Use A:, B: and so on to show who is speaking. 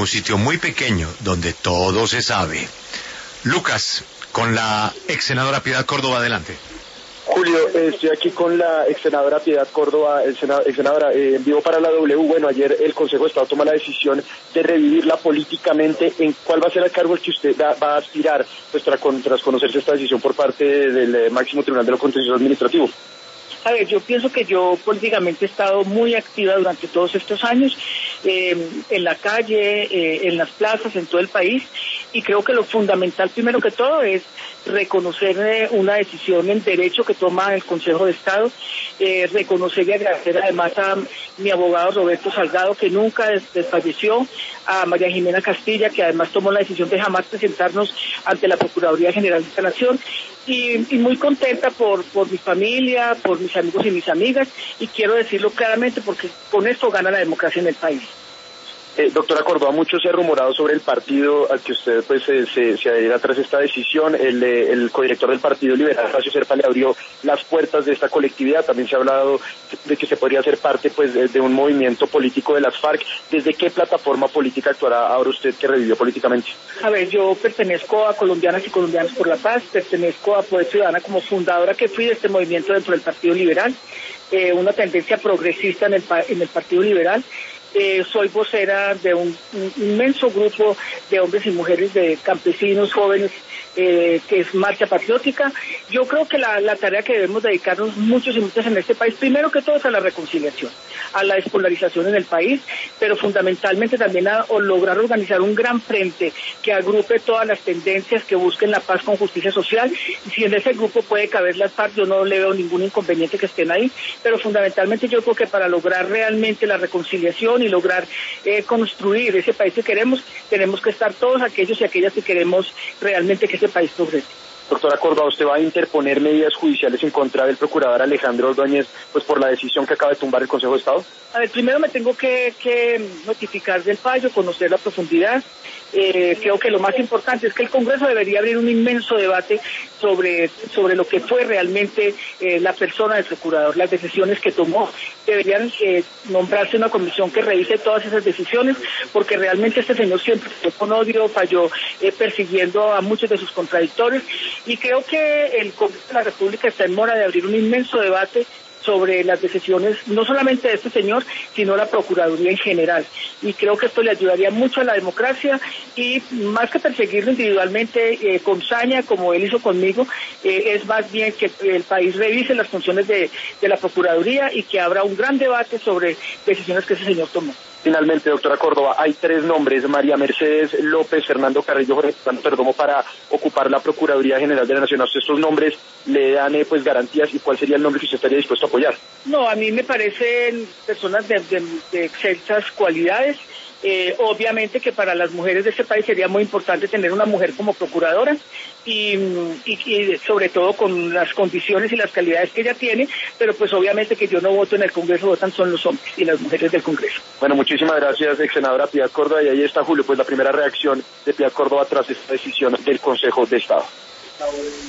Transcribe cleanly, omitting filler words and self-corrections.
A: un sitio muy pequeño donde todo se sabe. Lucas, con la ex senadora Piedad Córdoba, adelante.
B: Julio, estoy aquí con la ex senadora Piedad Córdoba, ex senadora, en vivo para la W. Bueno, ayer el Consejo de Estado toma la decisión de revivirla políticamente. ¿En cuál va a ser el cargo al que usted va a aspirar, pues tras conocerse esta decisión por parte del máximo tribunal de lo contencioso administrativo?
C: A ver, yo pienso que yo políticamente he estado muy activa durante todos estos años, en la calle, en las plazas, en todo el país, y creo que lo fundamental, primero que todo, es reconocer una decisión en derecho que toma el Consejo de Estado, reconocer y agradecer además a mi abogado Roberto Salgado, que nunca desfalleció, a María Jimena Castilla, que además tomó la decisión de jamás presentarnos ante la Procuraduría General de la Nación, y muy contenta por mi familia, por mis amigos y mis amigas, y quiero decirlo claramente porque con esto gana la democracia en el país.
B: Doctora Córdoba, mucho se ha rumorado sobre el partido al que usted pues se adhiera tras esta decisión. El codirector del Partido Liberal, Horacio Serpa, le abrió las puertas de esta colectividad. También se ha hablado de que se podría hacer parte pues de un movimiento político de las FARC. ¿Desde qué plataforma política actuará ahora usted que revivió políticamente?
C: A ver, yo pertenezco a Colombianas y Colombianos por la Paz, pertenezco a Poder Ciudadana como fundadora que fui de este movimiento dentro del Partido Liberal, una tendencia progresista en el Partido Liberal. Soy vocera de un inmenso grupo de hombres y mujeres, de campesinos, jóvenes, que es Marcha Patriótica. Yo creo que la tarea que debemos dedicarnos muchos y muchas en este país, primero que todo es a la reconciliación, a la despolarización en el país, pero fundamentalmente también a lograr organizar un gran frente que agrupe todas las tendencias que busquen la paz con justicia social. Y si en ese grupo puede caber las FARC, yo no le veo ningún inconveniente que estén ahí, pero fundamentalmente yo creo que para lograr realmente la reconciliación y lograr construir ese país que queremos, tenemos que estar todos aquellos y aquellas que queremos realmente que ese país progrese.
B: Doctora Córdoba, ¿usted va a interponer medidas judiciales en contra del procurador Alejandro Ordóñez pues por la decisión que acaba de tumbar el Consejo de Estado?
C: A ver, primero me tengo que notificar del fallo, conocer la profundidad. Creo que lo más importante es que el Congreso debería abrir un inmenso debate sobre lo que fue realmente la persona del procurador, las decisiones que tomó. Deberían nombrarse una comisión que revise todas esas decisiones, porque realmente este señor siempre fue con odio, falló persiguiendo a muchos de sus contradictores, y creo que el Congreso de la República está en mora de abrir un inmenso debate sobre las decisiones, no solamente de este señor, sino la Procuraduría en general. Y creo que esto le ayudaría mucho a la democracia, y más que perseguirlo individualmente con saña, como él hizo conmigo, es más bien que el país revise las funciones de la Procuraduría y que abra un gran debate sobre decisiones que ese señor tomó.
B: Finalmente, doctora Córdoba, hay tres nombres: María Mercedes López, Fernando Carrillo, Jorge Perdomo, para ocupar la Procuraduría General de la Nación. ¿A usted estos nombres le dan pues garantías, y cuál sería el nombre que usted estaría dispuesto a apoyar?
C: No, a mí me parecen personas de excelsas cualidades. Obviamente que para las mujeres de este país sería muy importante tener una mujer como procuradora, y sobre todo con las condiciones y las calidades que ella tiene, pero pues obviamente que yo no voto en el Congreso, votan son los hombres y las mujeres del Congreso.
B: Bueno, muchísimas gracias, ex senadora Piedad Córdoba, y ahí está, Julio, pues la primera reacción de Piedad Córdoba tras esta decisión del Consejo de Estado.